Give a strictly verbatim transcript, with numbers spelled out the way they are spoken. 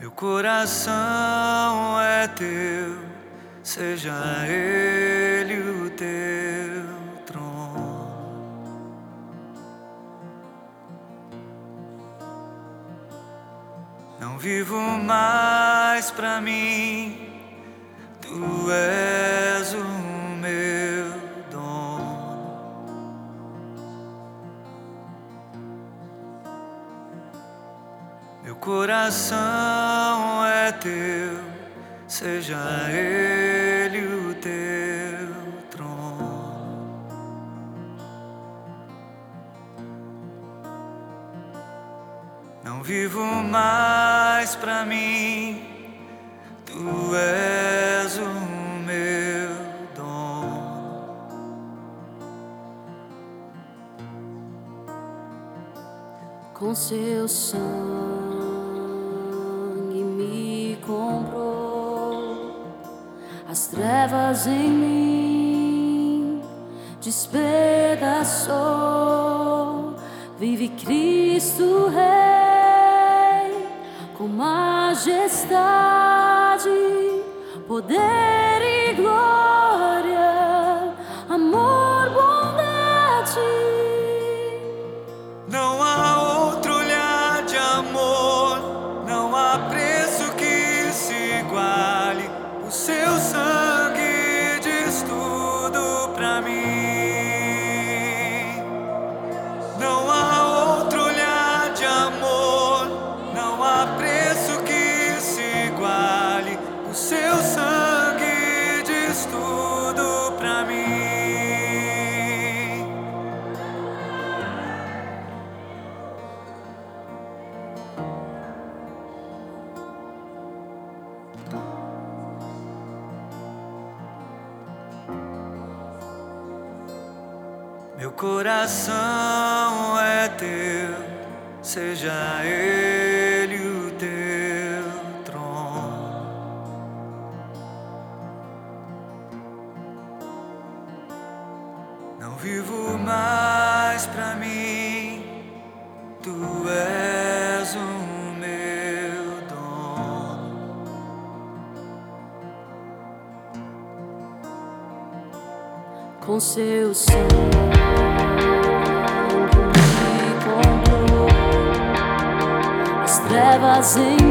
Meu coração é teu, seja ele o teu trono. Não vivo mais pra mim, tu és o meu dono. Meu coração é teu, seja ele o teu trono. Não vivo mais pra mim, tu és o meu dono. Com seu sangue me comprou, as trevas em mim despedaçou. Vive Cristo Rei, com majestade, poder e glória, amor, bondade. Não há outro olhar de amor, não há preço que se iguale. O seu sangue diz tudo pra mim. Não há outro olhar de amor, não há preço que se iguale. O seu sangue diz tudo pra mim. Meu coração é teu, seja ele o teu trono. Não vivo mais pra mim, tu és o meu dono. Com seu sangue me comprou, as trevas em